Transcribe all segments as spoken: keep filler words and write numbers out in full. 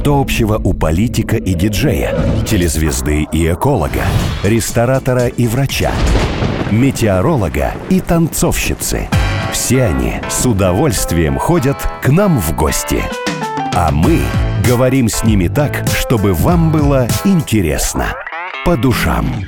Что общего у политика и диджея, телезвезды и эколога, ресторатора и врача, метеоролога и танцовщицы? Все они с удовольствием ходят к нам в гости. А мы говорим с ними так, чтобы вам было интересно. По душам.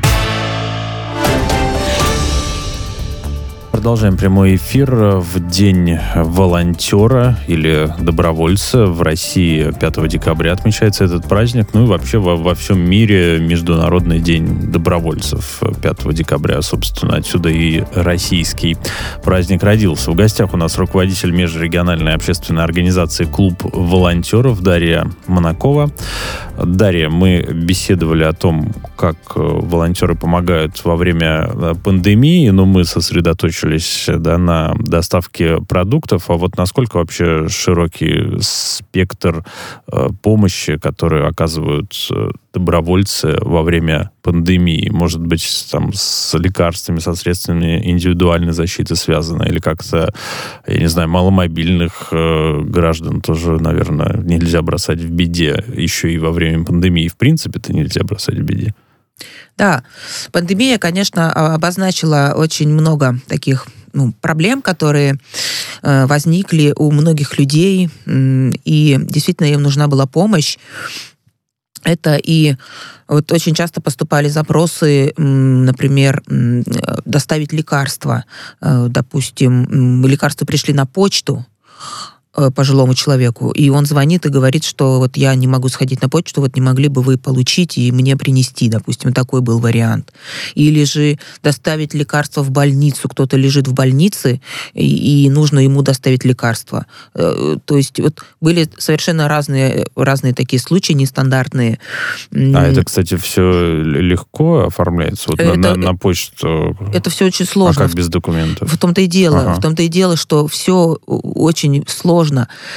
Продолжаем прямой эфир в День волонтера или добровольца. В России пятого декабря отмечается этот праздник. Ну и вообще во, во всем мире Международный день добровольцев пятого декабря. Собственно, отсюда и российский праздник родился. В гостях у нас руководитель межрегиональной общественной организации «Клуб волонтеров» Дарья Монакова. Дарья, мы беседовали о том, как волонтеры помогают во время пандемии, но мы сосредоточились да, на доставке продуктов, а вот насколько вообще широкий спектр э, помощи, которую оказывают э, добровольцы во время пандемии, может быть, там с лекарствами, со средствами индивидуальной защиты связано, или как-то, я не знаю, маломобильных э, граждан тоже, наверное, нельзя бросать в беде, еще и во время пандемии, в принципе-то нельзя бросать в беде. Да, пандемия, конечно, обозначила очень много таких ну, проблем, которые э, возникли у многих людей, э, и действительно им нужна была помощь. Это и вот очень часто поступали запросы, например, доставить лекарства. Э, допустим, лекарства пришли на почту пожилому человеку, и он звонит и говорит, что вот я не могу сходить на почту, вот не могли бы вы получить и мне принести, допустим, такой был вариант. Или же доставить лекарство в больницу, кто-то лежит в больнице, и, и нужно ему доставить лекарство. То есть вот были совершенно разные, разные такие случаи, нестандартные. А это, кстати, все легко оформляется? Вот это, на, на, на почту? Это все очень сложно. А как без документов? В том-то и дело, ага. в том-то и дело, что все очень сложно.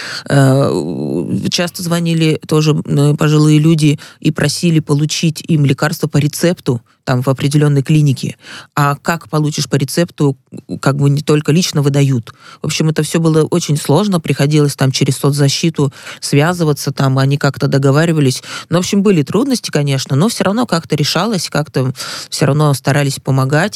Часто звонили тоже пожилые люди и просили получить им лекарства по рецепту, там, в определенной клинике. А как получишь по рецепту, как бы не только лично выдают. В общем, это все было очень сложно, приходилось там через соцзащиту связываться, там они как-то договаривались. Ну, в общем, были трудности, конечно, но все равно как-то решалось, как-то все равно старались помогать.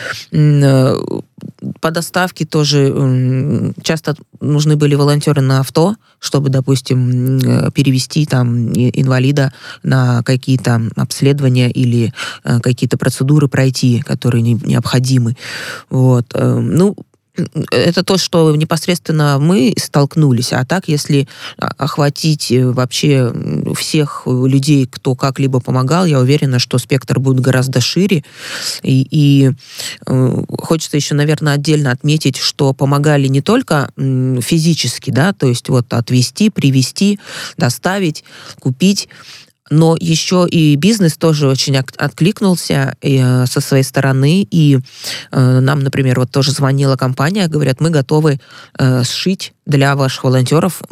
По доставке тоже часто нужны были волонтеры на авто, чтобы, допустим, перевести там инвалида на какие-то обследования или какие-то процедуры пройти, которые необходимы. Вот. Ну, это то, что непосредственно мы столкнулись. А так, если охватить вообще всех людей, кто как-либо помогал, я уверена, что спектр будет гораздо шире. И, и э, хочется еще, наверное, отдельно отметить, что помогали не только физически, да, то есть вот отвезти, привезти, доставить, купить, но еще и бизнес тоже очень откликнулся э, со своей стороны. И э, нам, например, вот тоже звонила компания, говорят, мы готовы э, сшить для ваших волонтеров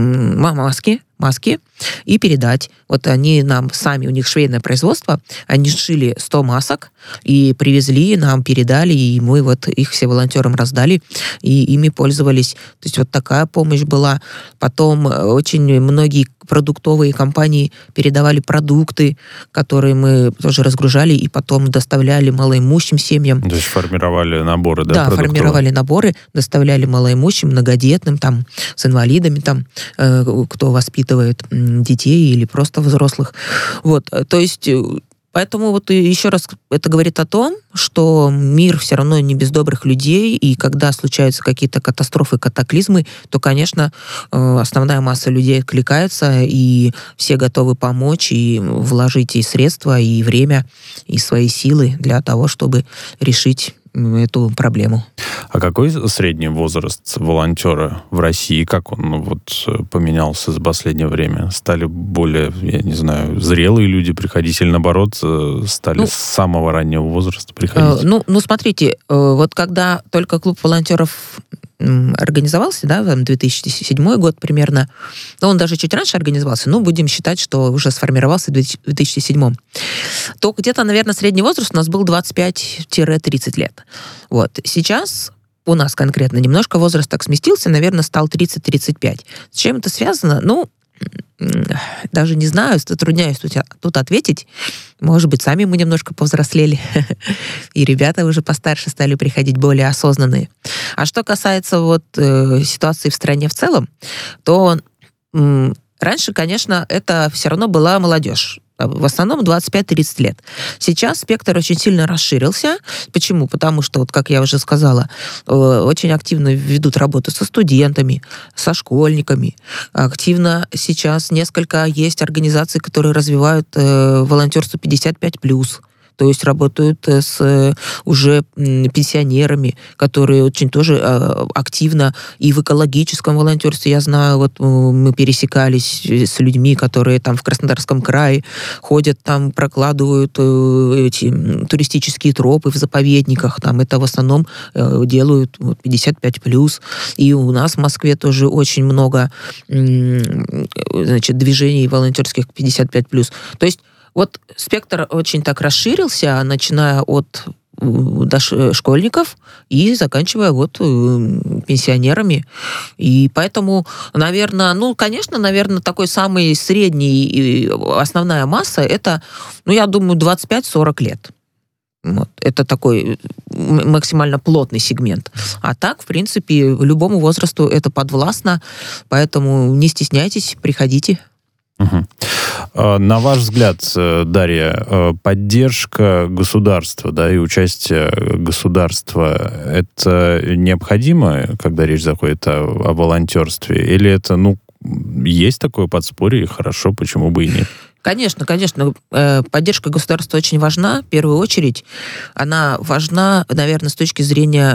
маски, маски и передать. Вот они нам сами, у них швейное производство, они сшили сто масок и привезли, нам передали, и мы вот их все волонтерам раздали, и ими пользовались. То есть вот такая помощь была. Потом очень многие продуктовые компании передавали продукты, которые мы тоже разгружали и потом доставляли малоимущим семьям. То есть формировали наборы, да? Да, продуктовые? Формировали наборы, доставляли малоимущим, многодетным, там, с инвалидами, там, э, кто воспитывает детей или просто взрослых. Вот, то есть... Поэтому вот еще раз это говорит о том, что мир все равно не без добрых людей, и когда случаются какие-то катастрофы, катаклизмы, то, конечно, основная масса людей откликается, и все готовы помочь, и вложить и средства, и время, и свои силы для того, чтобы решить эту проблему. А какой средний возраст волонтера в России? Как он ну, вот, поменялся за последнее время? Стали более, я не знаю, зрелые люди приходить или, наоборот, стали ну, с самого раннего возраста приходить? Э, ну, ну, смотрите, э, вот когда только клуб волонтеров организовался, да, в две тысячи седьмой год примерно, но он даже чуть раньше организовался, но будем считать, что уже сформировался в две тысячи седьмом, то где-то, наверное, средний возраст у нас был двадцать пять - тридцать лет. Вот. Сейчас у нас конкретно немножко возраст так сместился, наверное, стал тридцать - тридцать пять. С чем это связано? Ну, даже не знаю, затрудняюсь тут, тут ответить. Может быть, сами мы немножко повзрослели, и ребята уже постарше стали приходить, более осознанные. А что касается вот э, ситуации в стране в целом, то э, раньше, конечно, это все равно была молодежь. В основном двадцать пять тридцать лет. Сейчас спектр очень сильно расширился. Почему? Потому что, вот как я уже сказала, очень активно ведут работу со студентами, со школьниками. Активно сейчас несколько есть организаций, которые развивают волонтерство пятьдесят пять плюс. То есть работают с уже пенсионерами, которые очень тоже активно и в экологическом волонтерстве. Я знаю, вот мы пересекались с людьми, которые там в Краснодарском крае ходят, там прокладывают эти туристические тропы в заповедниках. Там это в основном делают вот, пятьдесят пять плюс. И у нас в Москве тоже очень много, значит, движений волонтерских пятьдесят пять плюс. То есть вот спектр очень так расширился, начиная от школьников и заканчивая вот пенсионерами. И поэтому, наверное, ну, конечно, наверное, такой самый средний, основная масса, это, ну, я думаю, двадцать пять сорок лет. Вот. Это такой максимально плотный сегмент. А так, в принципе, любому возрасту это подвластно, поэтому не стесняйтесь, приходите. Угу. На ваш взгляд, Дарья, поддержка государства, да, и участие государства, это необходимо, когда речь заходит о, о волонтерстве? Или это, ну, есть такое подспорье, и хорошо, почему бы и нет? Конечно, конечно, поддержка государства очень важна. В первую очередь, она важна, наверное, с точки зрения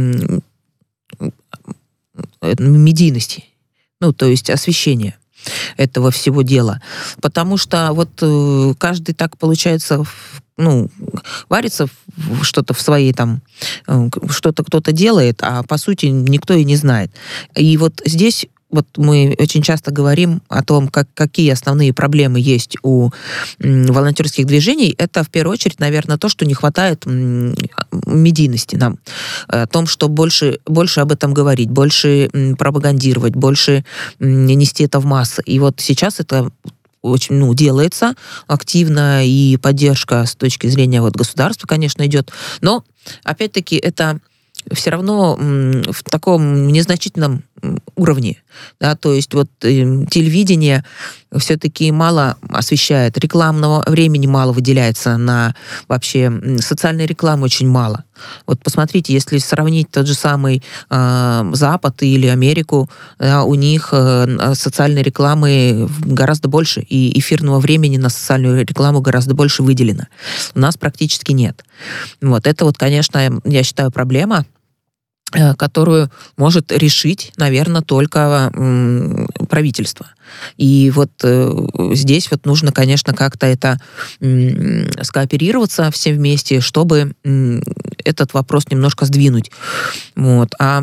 медийности, ну, то есть освещения этого всего дела. Потому что вот э, каждый так, получается, ну, варится в что-то в своей там, э, что-то кто-то делает, а по сути никто и не знает. И вот здесь вот мы очень часто говорим о том, как, какие основные проблемы есть у м, волонтерских движений. Это, в первую очередь, наверное, то, что не хватает м, медийности нам. О том, что больше, больше об этом говорить, больше м, пропагандировать, больше м, нести это в массы. И вот сейчас это очень, ну, делается активно, и поддержка с точки зрения вот, государства, конечно, идет. Но, опять-таки, это все равно в таком незначительном уровне, да, то есть вот э, телевидение все-таки мало освещает, рекламного времени мало выделяется на вообще социальной рекламы очень мало. Вот посмотрите, если сравнить тот же самый э, Запад или Америку, да, у них э, социальной рекламы гораздо больше, и эфирного времени на социальную рекламу гораздо больше выделено. У нас практически нет. Вот это вот, конечно, я считаю, проблема, которую может решить, наверное, только м, правительство. И вот э, здесь вот нужно, конечно, как-то это м, скооперироваться все вместе, чтобы м, этот вопрос немножко сдвинуть. Вот. А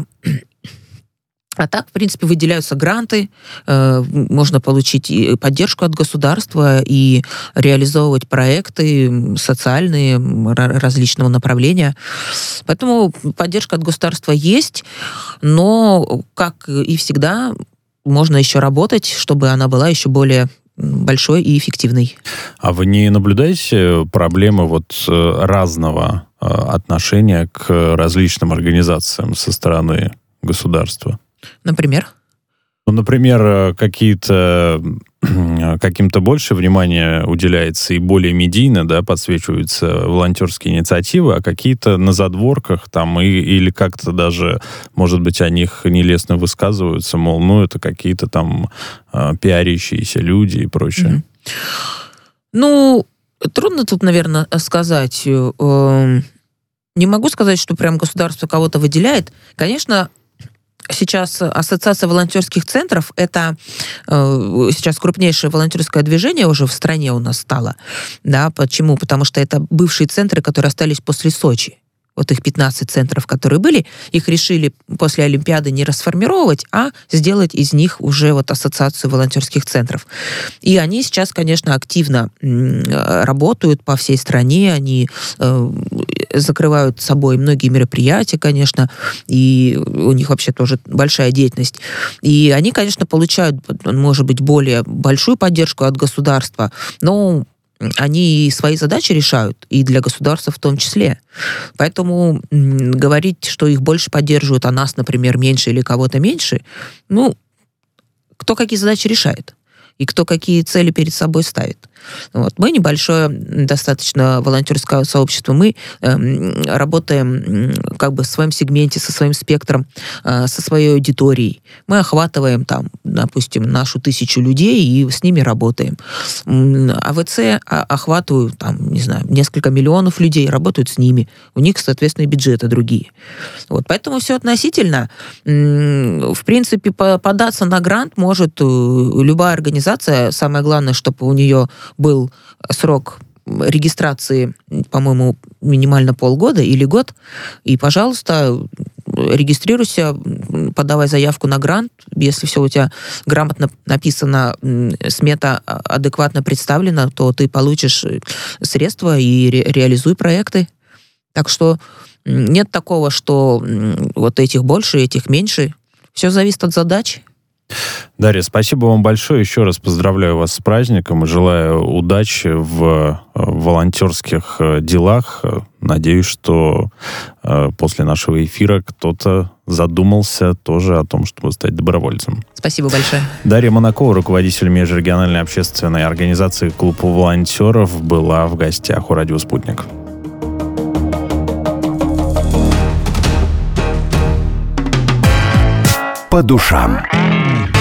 А так, в принципе, выделяются гранты, э, можно получить и поддержку от государства и реализовывать проекты социальные, различного направления. Поэтому поддержка от государства есть, но, как и всегда, можно еще работать, чтобы она была еще более большой и эффективной. А вы не наблюдаете проблемы вот разного отношения к различным организациям со стороны государства? Например? Ну, например, какие-то, каким-то больше внимания уделяется и более медийно, да, подсвечиваются волонтерские инициативы, а какие-то на задворках там и, или как-то даже, может быть, о них нелестно высказываются, мол, ну, это какие-то там э, пиарящиеся люди и прочее. Mm-hmm. Ну, трудно тут, наверное, сказать. Не могу сказать, что прям государство кого-то выделяет. Конечно, сейчас Ассоциация волонтерских центров, это э, сейчас крупнейшее волонтерское движение уже в стране у нас стало. Да, почему? Потому что это бывшие центры, которые остались после Сочи. Вот их пятнадцать центров, которые были, их решили после Олимпиады не расформировать, а сделать из них уже вот Ассоциацию волонтерских центров. И они сейчас, конечно, активно работают по всей стране, они закрывают собой многие мероприятия, конечно, и у них вообще тоже большая деятельность. И они, конечно, получают, может быть, более большую поддержку от государства, но они свои задачи решают, и для государства в том числе. Поэтому м, говорить, что их больше поддерживают, а нас, например, меньше или кого-то меньше, ну, кто какие задачи решает и кто какие цели перед собой ставит. Вот. Мы небольшое достаточно волонтерское сообщество. Мы э, работаем э, как бы в своем сегменте, со своим спектром, э, со своей аудиторией. Мы охватываем там, допустим, нашу тысячу людей и с ними работаем. АВЦ охватывают там, не знаю, несколько миллионов людей, работают с ними. У них, соответственно, и бюджеты другие. Вот. Поэтому все относительно. В принципе, податься на грант может любая организация. Самое главное, чтобы у нее был срок регистрации, по-моему, минимально полгода или год, и, пожалуйста, регистрируйся, подавай заявку на грант. Если все у тебя грамотно написано, смета адекватно представлена, то ты получишь средства и ре- реализуй проекты. Так что нет такого, что вот этих больше, этих меньше. Все зависит от задач. Дарья, спасибо вам большое. Еще раз поздравляю вас с праздником и желаю удачи в волонтерских делах. Надеюсь, что после нашего эфира кто-то задумался тоже о том, чтобы стать добровольцем. Спасибо большое. Дарья Монакова, руководитель межрегиональной общественной организации «Клуб волонтеров», была в гостях у «Радио Спутник». По душам.